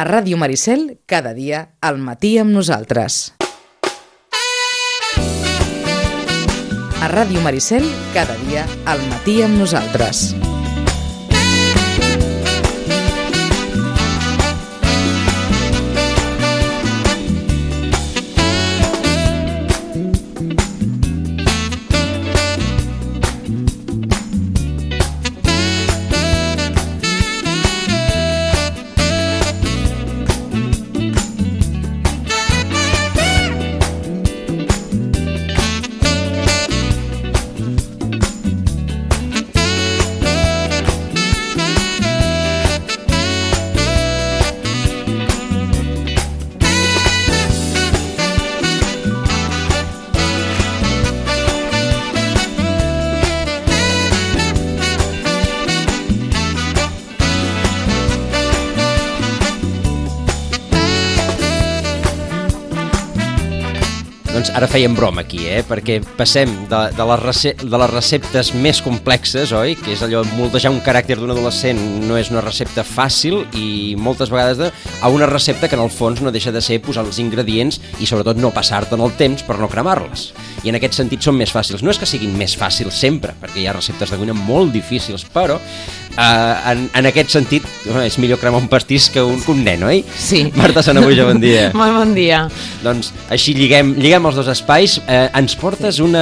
A Ràdio Maricel, cada dia, al matí amb nosaltres. A Ràdio Maricel, cada dia, al matí amb nosaltres. Ara fèiem broma aquí, perquè passem de les receptes més complexes, oi? Que és allò, moldejar un caràcter d'un adolescent no és una recepta fàcil i moltes vegades a una recepta que en el fons no deixa de ser posar els ingredients i sobretot no passar-te en el temps per no cremar-les. I en aquest sentit són més fàcils. No és que siguin més fàcils sempre, perquè hi ha receptes de cuina molt difícils, però en aquest sentit és millor cremar un pastís que un nen, oi? Sí. Marta Sanabuja, bon dia. Molt bon dia. Doncs així lliguem els dos espais. Ens portes un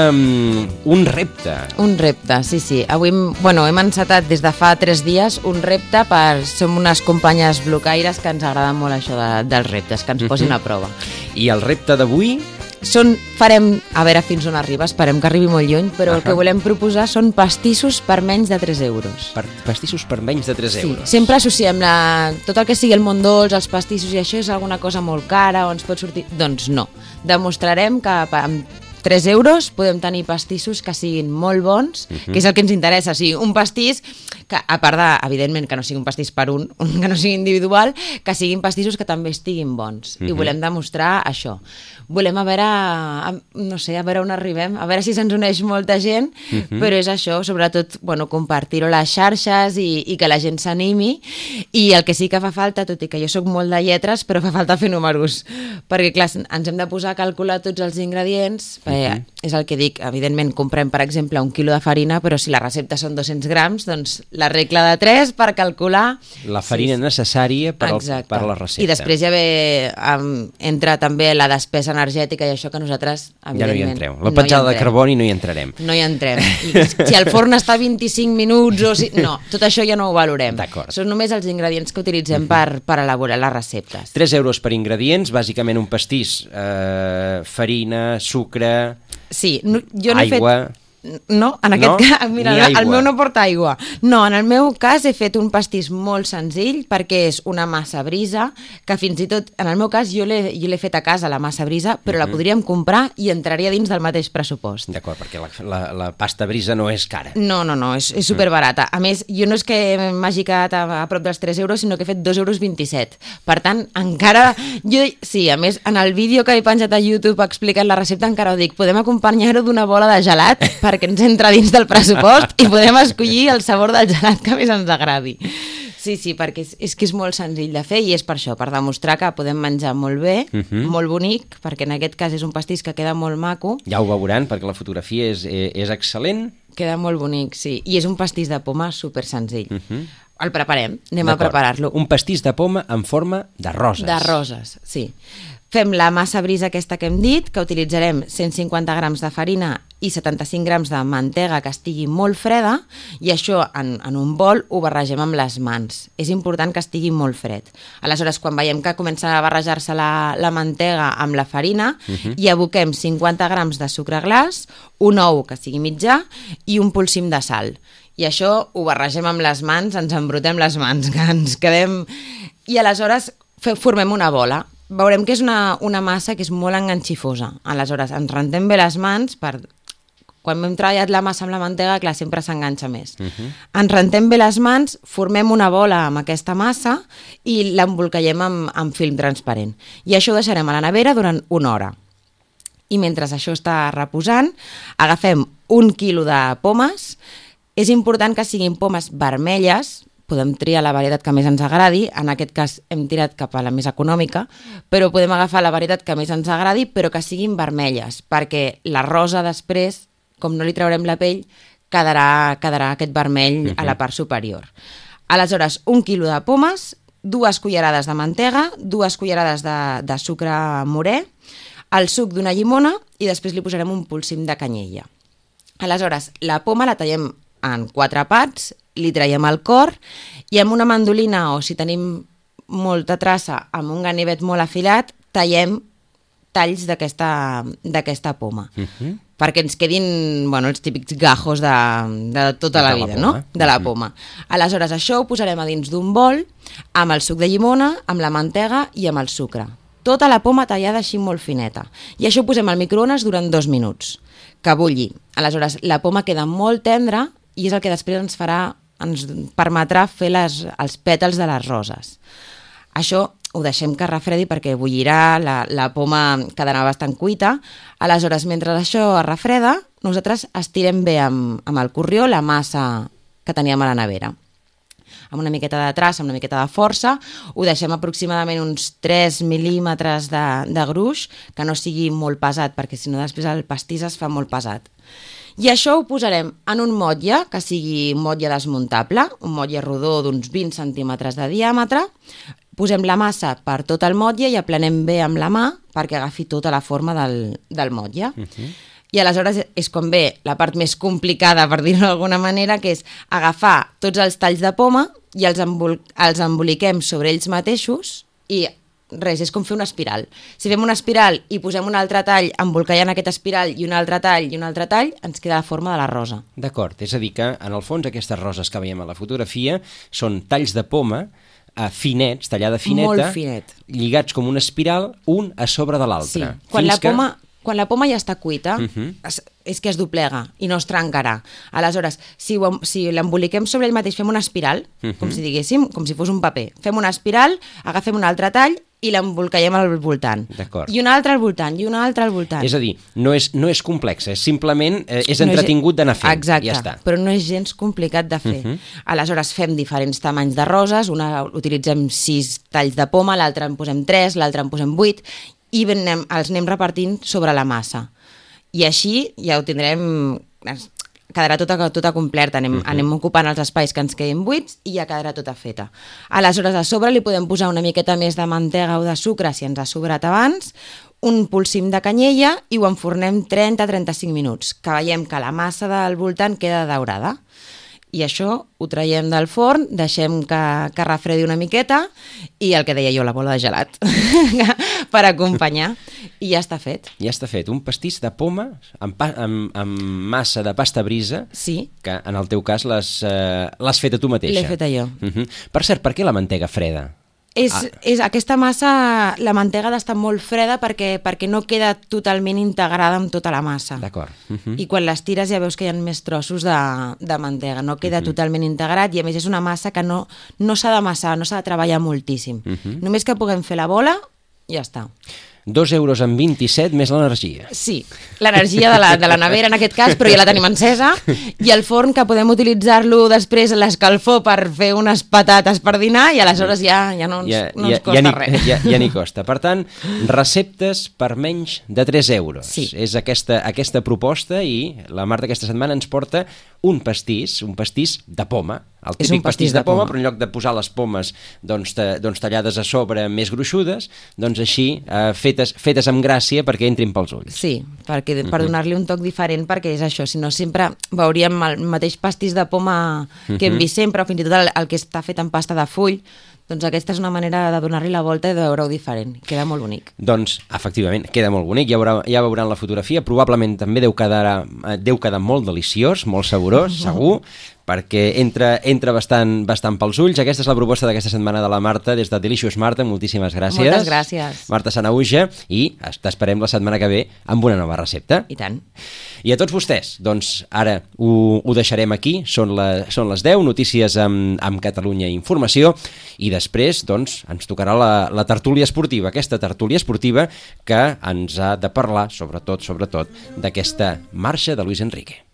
repte. Un repte, sí. Avui hem encetat des de fa 3 dies un repte som unes companyes blocaires que ens agrada molt això dels reptes, que ens posin a prova. I el repte d'avui? Farem, a veure fins on arriba, esperem que arribi molt lluny, però el que volem proposar són pastissos per menys de 3 euros. Pastissos per menys de 3 euros. Sí, sempre associem tot el que sigui el món dolç, els pastissos i això és alguna cosa molt cara o ens pot sortir... Doncs no, demostrarem que amb 3 euros podem tenir pastissos que siguin molt bons, que és el que ens interessa. O sigui, un pastís que, a part de, evidentment, que no sigui un pastís per que no sigui individual, que siguin pastissos que també estiguin bons. I volem demostrar això. Volem a veure on arribem, a veure si se'ns uneix molta gent, però és això, sobretot, compartir-ho a les xarxes i que la gent s'animi. I el que sí que fa falta, tot i que jo sóc molt de lletres, però fa falta fer números, perquè clar, ens hem de posar a calcular tots els ingredients. És el que dic, evidentment comprem per exemple 1 quilo de farina, però si la recepta són 200 grams, doncs la regla de 3 per calcular la farina necessària per la recepta. I després ja entra també la despesa energètica i això que nosaltres ja no hi entreu. La petjada de carboni no hi entrarem. No hi entrem. I si el forn està a 25 minuts o si... No, tot això ja no ho valorem. D'acord. Són només els ingredients que utilitzem per elaborar les receptes. 3 euros per ingredients, bàsicament un pastís, farina, sucre... Sí, jo n'he aigua... No, en aquest cas, mira, el meu no porta aigua. No, en el meu cas he fet un pastís molt senzill perquè és una massa brisa, que fins i tot, en el meu cas, jo l'he fet a casa, la massa brisa, però la podríem comprar i entraria dins del mateix pressupost. D'acord, perquè la pasta brisa no és cara. No, és superbarata. A més, jo no és que m'hagi quedat a prop dels 3 euros, sinó que he fet 2,27 €. Per tant, encara... Sí, a més, en el vídeo que he penjat a YouTube explicant la recepta encara ho dic, podem acompanyar-ho d'una bola de gelat perquè ens entra dins del pressupost i podem escollir el sabor del gelat que més ens agradi. Sí, perquè és que és molt senzill de fer i és per això, per demostrar que podem menjar molt bé, molt bonic, perquè en aquest cas és un pastís que queda molt maco. Ja ho veuran, perquè la fotografia és excel·lent. Queda molt bonic, sí. I és un pastís de poma super senzill. El preparem, anem a preparar-lo. Un pastís de poma en forma de roses. De roses, sí. Fem la massa brisa aquesta que hem dit, que utilitzarem 150 grams de farina i 75 grams de mantega que estigui molt freda, i això en un bol ho barregem amb les mans. És important que estigui molt fred. Aleshores, quan veiem que comença a barrejar-se la mantega amb la farina, hi aboquem 50 grams de sucre glaç, un ou que sigui mitjà i un polsim de sal. I això ho barregem amb les mans, ens embrutem les mans, que ens quedem... I aleshores formem una bola. Veurem que és una massa que és molt enganxifosa. Aleshores, ens rentem bé les mans per... Quan hem treballat la massa amb la mantega, clar, sempre s'enganxa més. Ens rentem bé les mans, formem una bola amb aquesta massa i l'embolcallem amb film transparent. I això ho deixarem a la nevera durant 1 hora. I mentre això està reposant, agafem 1 quilo de pomes. És important que siguin pomes vermelles, podem triar la varietat que més ens agradi, en aquest cas hem tirat cap a la més econòmica, però podem agafar la varietat que més ens agradi, però que siguin vermelles, perquè la rosa després, com no li traurem la pell, quedarà aquest vermell a la part superior. Aleshores, 1 quilo de pomes, 2 cullerades de mantega, 2 cullerades de sucre morè, el suc d'una llimona i després li posarem un polsim de canyella. Aleshores, la poma la tallem en 4 parts, li traiem el cor i amb una mandolina o si tenim molta traça amb un ganivet molt afilat, tallem talls d'aquesta poma. Perquè ens quedin els típics gajos de tota la vida, no? De la poma. Aleshores, això ho posarem a dins d'un bol amb el suc de llimona, amb la mantega i amb el sucre. Tota la poma tallada així molt fineta. I això ho posem al microones durant 2 minuts, que bulli. Aleshores, la poma queda molt tendra i és el que després ens permetrà fer els pètals de les roses. Això ho deixem que refredi perquè bullirà, la poma quedarà bastant cuita. Aleshores, mentre això es refreda, nosaltres estirem bé amb el corrió la massa que teníem a la nevera. Amb una miqueta de traça, amb una miqueta de força, ho deixem aproximadament uns 3 mil·límetres de gruix, que no sigui molt pesat, perquè si no després el pastís es fa molt pesat. I això ho posarem en un motlle, que sigui un motlle desmuntable, un motlle rodó d'uns 20 centímetres de diàmetre. Posem la massa per tot el motlle i aplanem bé amb la mà perquè agafi tota la forma del motlle. I aleshores és com ve la part més complicada, per dir-ho d'alguna manera, que és agafar tots els talls de poma i els emboliquem sobre ells mateixos i res, és com fer una espiral. Si fem una espiral i posem un altre tall embolcallant aquesta espiral i un altre tall i un altre tall, ens queda la forma de la rosa. D'acord, és a dir que en el fons aquestes roses que veiem a la fotografia són talls de poma finets, tallada fineta, molt finet, lligats com una espiral, un a sobre de l'altre. Sí, quan la poma ja està cuita, és que es doblega i no es trencarà. Aleshores, si l'emboliquem sobre ell mateix, fem una espiral, com si diguéssim, com si fos un paper. Fem una espiral, agafem un altre tall i l'embolcallem al voltant. D'acord. I un altre al voltant, i un altre al voltant. És a dir, no és complex, simplement és entretingut d'anar fent. Exacte, ja està. Però no és gens complicat de fer. Aleshores fem diferents tamanys de roses, una utilitzem 6 talls de poma, l'altra en posem 3, l'altra en posem 8, i els anem repartint sobre la massa. I així ja ho tindrem, quedarà tota completa, anem ocupant els espais que ens quedin buits i ja quedarà tota feta. Aleshores, a sobre li podem posar una miqueta més de mantega o de sucre, si ens ha sobrat abans, un polsim de canyella i ho enfornem 30-35 minuts, que veiem que la massa del voltant queda daurada. I això ho traiem del forn, deixem que refredi una miqueta i el que deia jo, la bola de gelat per acompanyar i ja està fet. Ja està fet, un pastís de poma amb massa de pasta brisa, sí, que en el teu cas l'has feta tu mateixa. L'he feta jo. Per cert, per què la mantega freda? Aquesta massa, la mantega ha d'estar molt freda perquè no queda totalment integrada amb tota la massa. D'acord. I quan les tires ja veus que hi ha més trossos de mantega, no queda totalment integrat i a més és una massa que no s'ha d'amassar, no s'ha de treballar moltíssim. Només que puguem fer la bola, ja està. 2,27 € més l'energia. Sí, l'energia de la nevera en aquest cas, però ja la tenim encesa, i el forn que podem utilitzar-lo després a l'escalfor per fer unes patates per dinar i aleshores ja no ens costa res. Ja n'hi costa. Per tant, receptes per menys de 3 euros. Sí. És aquesta proposta i la Marta aquesta setmana ens porta un pastís de poma. El típic pastís de poma, però en lloc de posar les pomes tallades a sobre més gruixudes, doncs així fetes amb gràcia perquè entrin pels ulls. Sí, per donar-li un toc diferent, perquè és això, si no sempre veuríem el mateix pastís de poma que hem vist sempre, o fins i tot el que està fet en pasta de full. Doncs aquesta és una manera de donar-li la volta i de veure-ho diferent. Queda molt bonic. Doncs, efectivament, queda molt bonic. Ja veuran la fotografia. Probablement també deu quedar molt deliciós, molt saborós, segur, perquè entra bastant pels ulls. Aquesta és la proposta d'aquesta setmana de la Marta, des de Delicious Marta. Moltíssimes gràcies. Moltes gràcies. Marta Sanahuja, i t'esperem la setmana que ve amb una nova recepta. I tant. I a tots vostès, doncs ara ho deixarem aquí. Són les 10, notícies amb Catalunya Informació, i després doncs ens tocarà la tertúlia esportiva, aquesta tertúlia esportiva que ens ha de parlar sobretot d'aquesta marxa de Luis Enrique.